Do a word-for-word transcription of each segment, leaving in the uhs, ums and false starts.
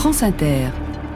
France Inter.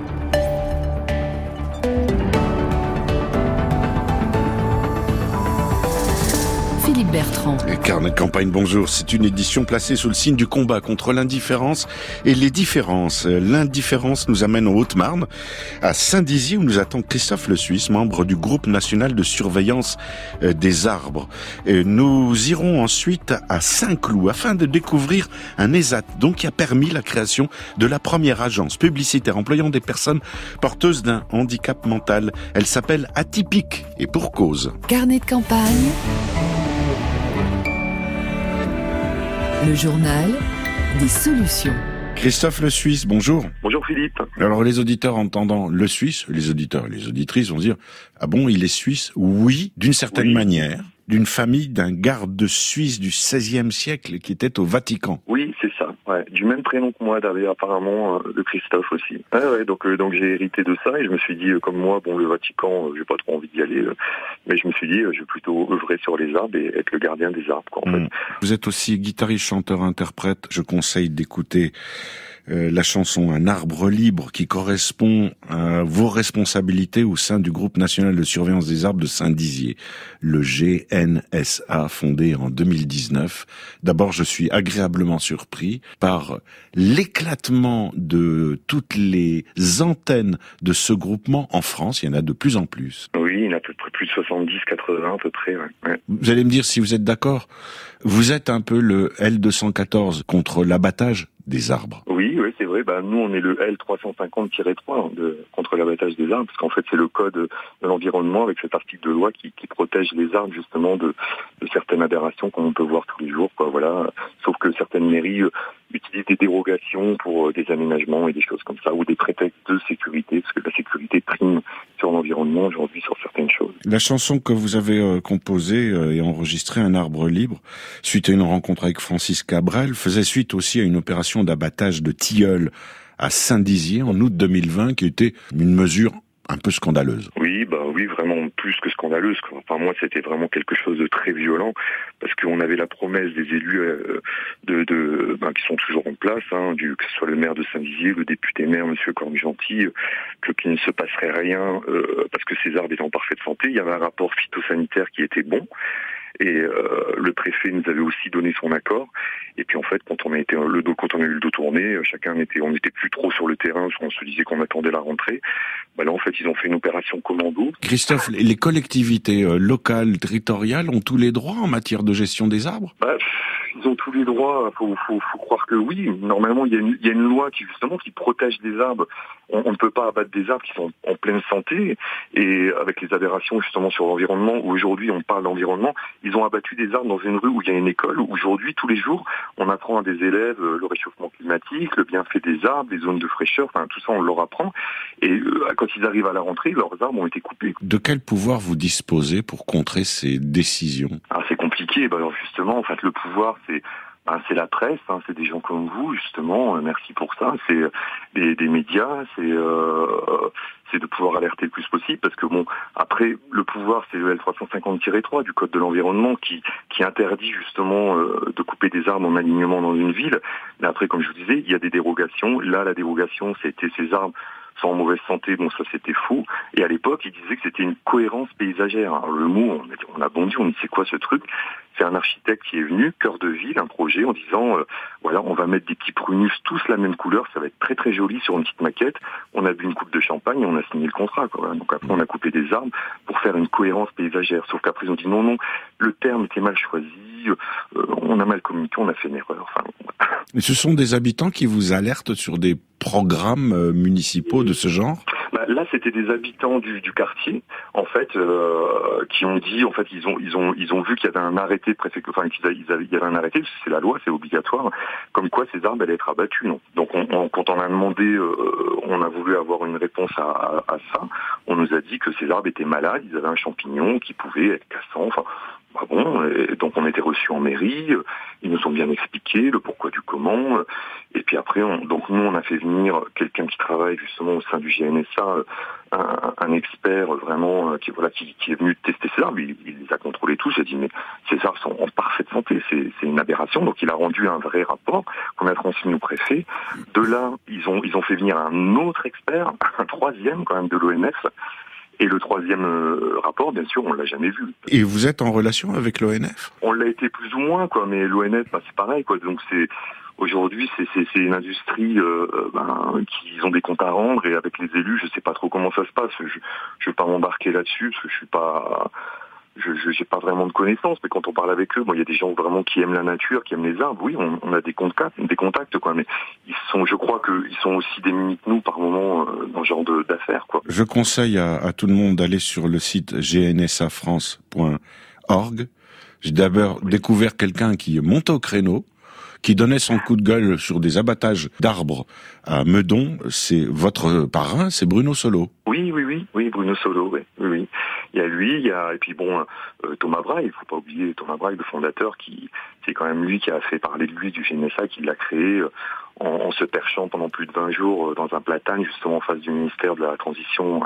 Philippe Bertrand. Et Carnet de campagne, bonjour. C'est une édition placée sous le signe du combat contre l'indifférence et les différences. L'indifférence nous amène en Haute-Marne, à Saint-Dizier, où nous attend Christophe Le Suisse, membre du groupe national de surveillance des arbres. Et nous irons ensuite à Saint-Cloud afin de découvrir un E S A T, donc qui a permis la création de la première agence publicitaire employant des personnes porteuses d'un handicap mental. Elle s'appelle Atypique et pour cause. Carnet de campagne. Le journal des solutions. Christophe Le Suisse, bonjour. Bonjour Philippe. Alors les auditeurs entendant Le Suisse, les auditeurs et les auditrices vont dire « Ah bon, il est suisse ?» Oui, d'une certaine oui. manière, d'une famille d'un garde suisse du seizième siècle qui était au Vatican. Oui, c'est ça. Ouais, du même prénom que moi, d'ailleurs, apparemment, euh, de Christophe aussi. Ouais, ouais, donc, euh, donc j'ai hérité de ça et je me suis dit, euh, comme moi, bon, le Vatican, euh, j'ai pas trop envie d'y aller, euh, mais je me suis dit, euh, je vais plutôt œuvrer sur les arbres et être le gardien des arbres, quoi, en mmh. fait. Vous êtes aussi guitariste, chanteur, interprète. Je conseille d'écouter euh, la chanson Un arbre libre qui correspond à vos responsabilités au sein du groupe national de surveillance des arbres de Saint-Dizier, le G N S A, fondé en deux mille dix-neuf. D'abord, je suis agréablement surpris par l'éclatement de toutes les antennes de ce groupement en France. Il y en a de plus en plus. Oui, il y en a à peu près plus de soixante-dix, quatre-vingts à peu près. Ouais. Ouais. Vous allez me dire si vous êtes d'accord. Vous êtes un peu le L deux cent quatorze contre l'abattage des arbres. Oui, oui, c'est vrai. Bah, nous, on est le L trois cent cinquante tiret trois de, contre l'abattage des arbres, parce qu'en fait, c'est le code de l'environnement avec cet article de loi qui, qui protège les arbres justement de, de certaines aberrations qu'on peut voir tous les jours, quoi. Voilà. Sauf que certaines mairies euh, utilisent des dérogations pour euh, des aménagements et des choses comme ça, ou des prétextes de sécurité, parce que la sécurité prime sur l'environnement aujourd'hui sur certaines choses. La chanson que vous avez euh, composée euh, et enregistrée, Un arbre libre, suite à une rencontre avec Francis Cabrel, faisait suite aussi à une opération d'abattage de tilleuls à Saint-Dizier en août deux mille vingt, qui était une mesure un peu scandaleuse. Oui, bah oui, vraiment plus que scandaleuse. Enfin, moi, c'était vraiment quelque chose de très violent, parce qu'on avait la promesse des élus euh, de, de ben, qui sont toujours en place, hein, du, que ce soit le maire de Saint-Dizier, le député-maire, Monsieur Cornu-Gentil, euh, que qu'il ne se passerait rien, euh, parce que ces arbres étaient en parfaite santé. Il y avait un rapport phytosanitaire qui était bon. Et euh, le préfet nous avait aussi donné son accord. Et puis en fait, quand on a été le dos, quand on a eu le dos tourné, chacun était, on n'était plus trop sur le terrain, parce qu'on se disait qu'on attendait la rentrée. Bah là, en fait, ils ont fait une opération commando. Christophe, les collectivités locales, territoriales, ont tous les droits en matière de gestion des arbres ? Bah, ils ont tous les droits. Faut, faut, faut croire que oui. Normalement, il y a une, il y a une loi qui justement qui protège les arbres. On, on ne peut pas abattre des arbres qui sont en pleine santé et avec les aberrations justement sur l'environnement. Où aujourd'hui, on parle d'environnement. Ils ont abattu des arbres dans une rue où il y a une école. Où aujourd'hui, tous les jours, on apprend à des élèves le réchauffement climatique, le bienfait des arbres, des zones de fraîcheur. Enfin, tout ça, on leur apprend. Et euh, quand ils arrivent à la rentrée, leurs arbres ont été coupés. De quel pouvoir vous disposez pour contrer ces décisions ? Ah, c'est compliqué. Ben alors justement, en fait, le pouvoir, c'est ben, c'est la presse, hein, c'est des gens comme vous, justement. Euh, merci pour ça. C'est euh, des, des médias, c'est euh, c'est de pouvoir alerter le plus possible, parce que bon, après, le pouvoir, c'est le L trois cent cinquante tiret trois du Code de l'environnement qui qui interdit justement euh, de couper des arbres en alignement dans une ville. Mais après, comme je vous disais, il y a des dérogations. Là, la dérogation, c'était ces arbres sont en mauvaise santé, bon ça c'était faux. Et à l'époque, ils disaient que c'était une cohérence paysagère. Alors le mot, on a, on a bondi, on dit c'est quoi ce truc ? C'est un architecte qui est venu, cœur de ville, un projet en disant, euh, voilà, on va mettre des petits prunus tous la même couleur, ça va être très très joli sur une petite maquette. On a bu une coupe de champagne et on a signé le contrat, quoi. Donc après, on a coupé des arbres pour faire une cohérence paysagère. Sauf qu'après, ils ont dit non, non, le terme était mal choisi, euh, on a mal communiqué, on a fait une erreur. Enfin, Mais ce sont des habitants qui vous alertent sur des programmes municipaux de ce genre ? Bah, là, c'était des habitants du, du quartier, en fait, euh, qui ont dit, en fait, ils ont, ils ont, ils ont vu qu'il y avait un arrêté préfectoral, enfin, qu'ils avaient, ils avaient, il y avait un arrêté, parce que c'est la loi, c'est obligatoire, comme quoi ces arbres allaient être abattus. Non. Donc, on, on, quand on a demandé, euh, on a voulu avoir une réponse à, à, à ça, on nous a dit que ces arbres étaient malades, ils avaient un champignon qui pouvait être cassant. Enfin, ah bon, et donc on était reçus en mairie, ils nous ont bien expliqué le pourquoi du comment, et puis après, on, donc nous on a fait venir quelqu'un qui travaille justement au sein du G N S A, un, un expert vraiment qui voilà qui, qui est venu tester ces arbres, il, il les a contrôlés tous, il a dit mais ces arbres sont en parfaite santé, c'est, c'est une aberration, donc il a rendu un vrai rapport qu'on a transmis au préfet. De là, ils ont ils ont fait venir un autre expert, un troisième quand même de l'O N F. Et le troisième euh, rapport, bien sûr, on l'a jamais vu. Et vous êtes en relation avec l'O N F ? On l'a été plus ou moins, quoi. Mais l'O N F, bah, c'est pareil, quoi. Donc c'est aujourd'hui, c'est, c'est, c'est une industrie euh, ben, qui ont des comptes à rendre, et avec les élus, je sais pas trop comment ça se passe. Je, je vais pas m'embarquer là-dessus parce que je suis pas. Je n'ai pas vraiment de connaissances, mais quand on parle avec eux, bon, il y a des gens vraiment qui aiment la nature, qui aiment les arbres. Oui, on, on a des contacts, des contacts, quoi. Mais ils sont, je crois qu'ils sont aussi démunis que nous par moment euh, dans ce genre de, d'affaires, quoi. Je conseille à, à tout le monde d'aller sur le site g n s a france point org. J'ai d'abord oui. découvert quelqu'un qui monte au créneau, qui donnait son coup de gueule sur des abattages d'arbres à Meudon. C'est votre parrain, c'est Bruno Solo. Oui, oui, oui, oui, Bruno Solo, oui, oui, oui. Il y a lui, il y a, et puis bon, euh, Thomas Braille, il faut pas oublier Thomas Braille, le fondateur, qui, c'est quand même lui qui a fait parler de lui du G N S A, qui l'a créé euh, en, en se perchant pendant plus de vingt jours euh, dans un platane, justement en face du ministère de la Transition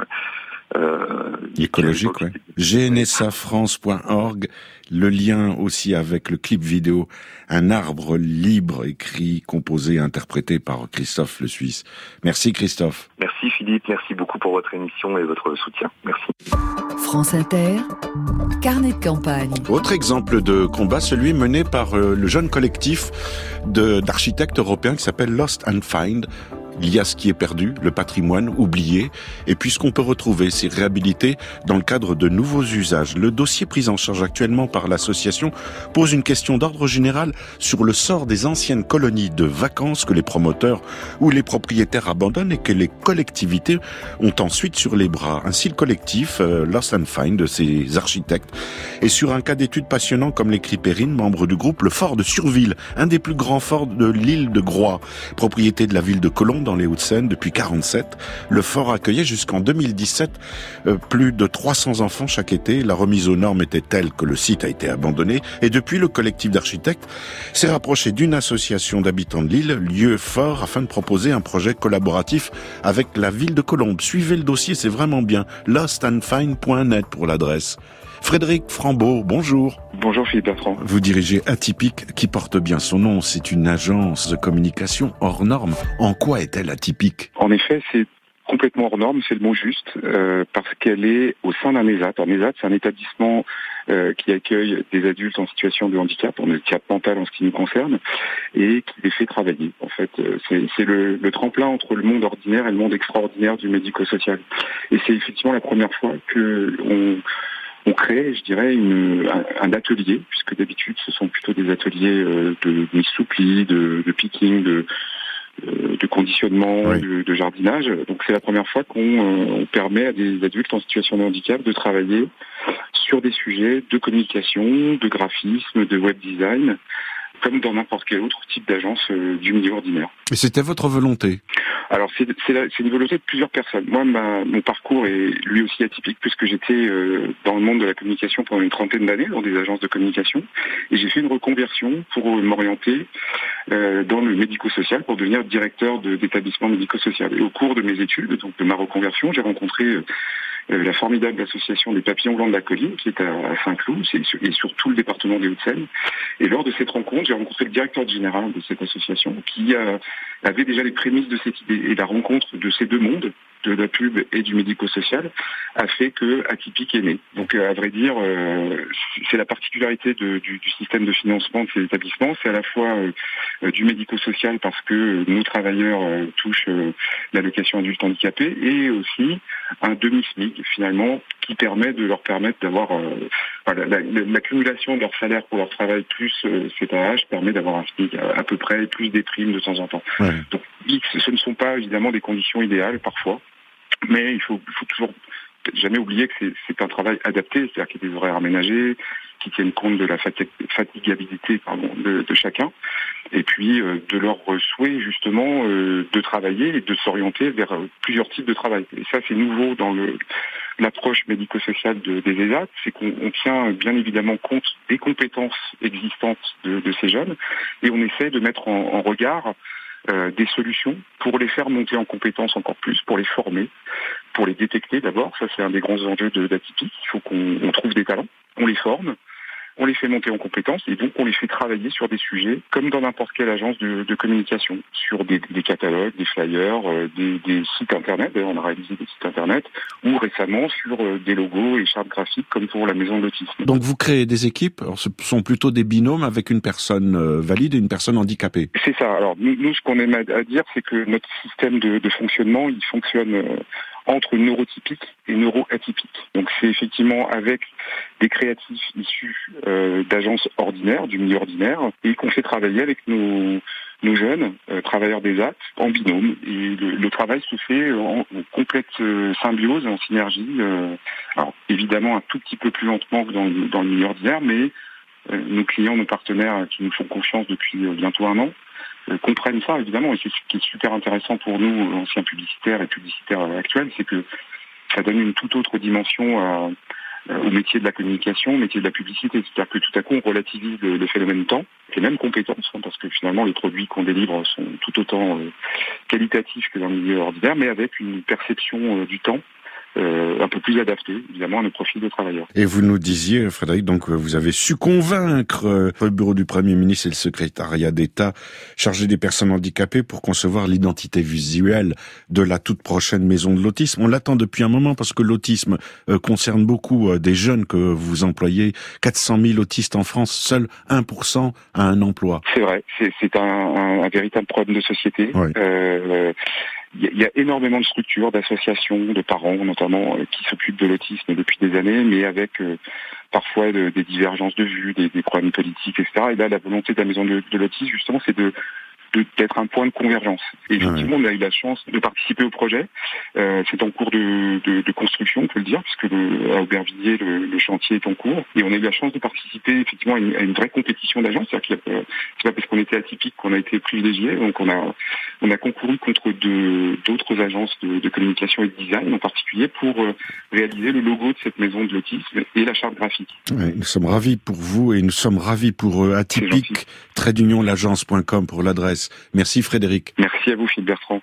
euh, écologique, ouais. g n s a france point org, le lien aussi avec le clip vidéo Un arbre libre, écrit, composé, interprété par Christophe Le Suisse. Merci Christophe. Merci Philippe, merci beaucoup pour votre émission et votre soutien. Merci. France Inter, carnet de campagne. Autre exemple de combat, celui mené par euh, le jeune collectif de, d'architectes européens qui s'appelle Lost and Find. Il y a ce qui est perdu, le patrimoine oublié, et puis ce qu'on peut retrouver, c'est réhabilité dans le cadre de nouveaux usages. Le dossier pris en charge actuellement par l'association pose une question d'ordre général sur le sort des anciennes colonies de vacances que les promoteurs ou les propriétaires abandonnent et que les collectivités ont ensuite sur les bras. Ainsi, le collectif euh, Lost and Find de ces architectes est sur un cas d'étude passionnant, comme l'écrit Perrine, membre du groupe, le fort de Surville, un des plus grands forts de l'île de Groix, propriété de la ville de Colombes, dans les Hauts-de-Seine depuis quarante-sept. Le fort accueillait jusqu'en deux mille dix-sept euh, plus de trois cents enfants chaque été. La remise aux normes était telle que le site a été abandonné. Et depuis, le collectif d'architectes s'est rapproché d'une association d'habitants de l'île, Lieu Fort, afin de proposer un projet collaboratif avec la ville de Colombes. Suivez le dossier, c'est vraiment bien. lost and find point net pour l'adresse. Frédéric Frambeau, bonjour. Bonjour Philippe Bertrand. Vous dirigez Atypique, qui porte bien son nom. C'est une agence de communication hors norme. En quoi est-elle atypique ? En effet, c'est complètement hors norme, c'est le mot juste, euh, parce qu'elle est au sein d'un ESAT. Un ESAT, c'est un établissement euh, qui accueille des adultes en situation de handicap, en handicap mental en ce qui nous concerne, et qui les fait travailler. En fait, c'est, c'est le, le tremplin entre le monde ordinaire et le monde extraordinaire du médico-social. Et c'est effectivement la première fois que on On crée, je dirais, une, un, un atelier, puisque d'habitude ce sont plutôt des ateliers euh, de mise sous pli, de, de picking, de, euh, de conditionnement, oui. de, de jardinage. Donc c'est la première fois qu'on euh, on permet à des adultes en situation de handicap de travailler sur des sujets de communication, de graphisme, de web design, comme dans n'importe quel autre type d'agence euh, du milieu ordinaire. Et c'était votre volonté ? Alors c'est, c'est, la, c'est une volonté de plusieurs personnes. Moi, ma, mon parcours est lui aussi atypique, puisque j'étais euh, dans le monde de la communication pendant une trentaine d'années, dans des agences de communication, et j'ai fait une reconversion pour m'orienter euh, dans le médico-social, pour devenir directeur de, d'établissement médico-social. Et au cours de mes études, donc de ma reconversion, j'ai rencontré euh, la formidable association des Papillons Blancs de la Colline, qui est à Saint-Cloud, et sur tout le département des Hauts-de-Seine. Et lors de cette rencontre, j'ai rencontré le directeur général de cette association, qui euh, avait déjà les prémices de cette idée. Et la rencontre de ces deux mondes, de la pub et du médico-social, a fait que Atypique est né. Donc, à vrai dire, euh, c'est la particularité de, du, du système de financement de ces établissements. C'est à la fois euh, du médico-social, parce que nos travailleurs euh, touchent euh, l'allocation adulte handicapé, et aussi un demi-SMIC, finalement, qui permet de leur permettre d'avoir euh, voilà, la, la, l'accumulation de leur salaire pour leur travail plus euh, cet âge permet d'avoir un SMIC à, à peu près, plus des primes de temps en temps. Ouais. Donc, ce ne sont pas évidemment des conditions idéales parfois, mais il faut, il faut toujours jamais oublier que c'est, c'est un travail adapté, c'est-à-dire qu'il y a des horaires aménagés, qui tiennent compte de la fatigabilité pardon, de, de chacun, et puis euh, de leur souhait justement euh, de travailler et de s'orienter vers euh, plusieurs types de travail. Et ça, c'est nouveau dans le l'approche médico-sociale de, des ESAT, c'est qu'on on tient bien évidemment compte des compétences existantes de, de ces jeunes et on essaie de mettre en, en regard euh, des solutions pour les faire monter en compétences encore plus, pour les former, pour les détecter d'abord. Ça, c'est un des grands enjeux de, d'Atypique. Il faut qu'on on trouve des talents, on les forme, on les fait monter en compétences et donc on les fait travailler sur des sujets comme dans n'importe quelle agence de, de communication, sur des, des catalogues, des flyers, euh, des, des sites internet. D'ailleurs, on a réalisé des sites internet ou récemment sur euh, des logos et chartes graphiques comme pour la maison de l'autisme. Donc vous créez des équipes, alors ce sont plutôt des binômes avec une personne euh, valide et une personne handicapée. C'est ça. Alors nous, nous ce qu'on aime à, à dire, c'est que notre système de, de fonctionnement, il fonctionne euh, entre neurotypiques et neuroatypiques. Donc c'est effectivement avec des créatifs issus euh, d'agences ordinaires, du milieu ordinaire, et qu'on fait travailler avec nos, nos jeunes euh, travailleurs des A T en binôme. Et le, le travail se fait en, en complète euh, symbiose, en synergie. Euh, alors évidemment un tout petit peu plus lentement que dans, dans le milieu ordinaire, mais euh, nos clients, nos partenaires qui nous font confiance depuis euh, bientôt un an, Euh, comprennent ça évidemment, et c'est ce qui est super intéressant pour nous, anciens publicitaires et publicitaires actuels, c'est que ça donne une toute autre dimension à, au métier de la communication, au métier de la publicité, c'est-à-dire que tout à coup on relativise le, le phénomène temps, les mêmes compétences, hein, parce que finalement les produits qu'on délivre sont tout autant euh, qualitatifs que dans le milieu ordinaire, mais avec une perception euh, du temps Euh, un peu plus adapté, évidemment, à nos profils de travailleurs. Et vous nous disiez, Frédéric, donc vous avez su convaincre euh, le bureau du Premier ministre et le secrétariat d'État chargé des personnes handicapées pour concevoir l'identité visuelle de la toute prochaine maison de l'autisme. On l'attend depuis un moment parce que l'autisme euh, concerne beaucoup euh, des jeunes que vous employez. quatre cent mille autistes en France, seul un pour cent a un emploi. C'est vrai, c'est, c'est un, un, un véritable problème de société. Oui. Euh, Il y a énormément de structures, d'associations, de parents notamment, euh, qui s'occupent de l'autisme depuis des années, mais avec euh, parfois de, des divergences de vues, des, des problèmes politiques, et cetera. Et là, la volonté de la maison de, de l'autisme, justement, c'est de De, d'être un point de convergence. Et effectivement, ouais. On a eu la chance de participer au projet. Euh, c'est en cours de, de, de construction, on peut le dire, puisque le, à Aubervilliers, le, le chantier est en cours. Et on a eu la chance de participer effectivement à une, à une vraie compétition d'agences. C'est-à-dire que euh, c'est pas parce qu'on était atypique qu'on a été privilégié. Donc on a on a concouru contre de, d'autres agences de, de communication et de design, en particulier pour euh, réaliser le logo de cette maison de l'autisme et la charte graphique. Ouais, nous sommes ravis pour vous et nous sommes ravis pour euh, Atypique, trait d'union l'agence point com pour l'adresse. Merci Frédéric. Merci à vous Philippe Bertrand.